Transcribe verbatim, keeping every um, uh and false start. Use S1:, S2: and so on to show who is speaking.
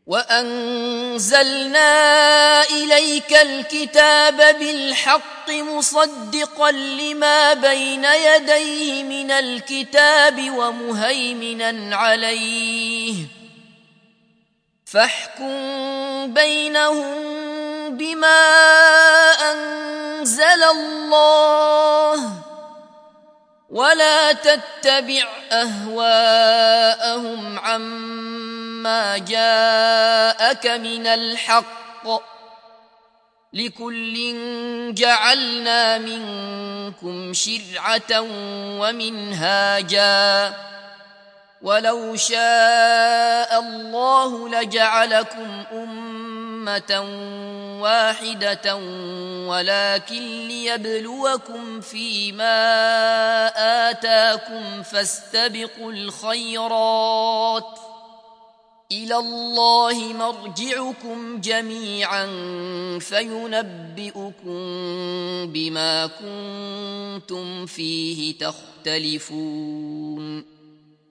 S1: وأنزلنا إليك الكتاب بالحق مصدقا لما بين يديه من الكتاب ومهيمنا عليه فاحكم بينهم بما أنزل الله ولا تتبع أهواءهم عما جاءك من الحق لكل جعلنا منكم شرعة ومنهاجا ولو شاء الله لجعلكم أمة واحدة ولكن ليبلوكم فيما آتاكم فاستبقوا الخيرات إلى الله مرجعكم جميعا فينبئكم بما كنتم فيه تختلفون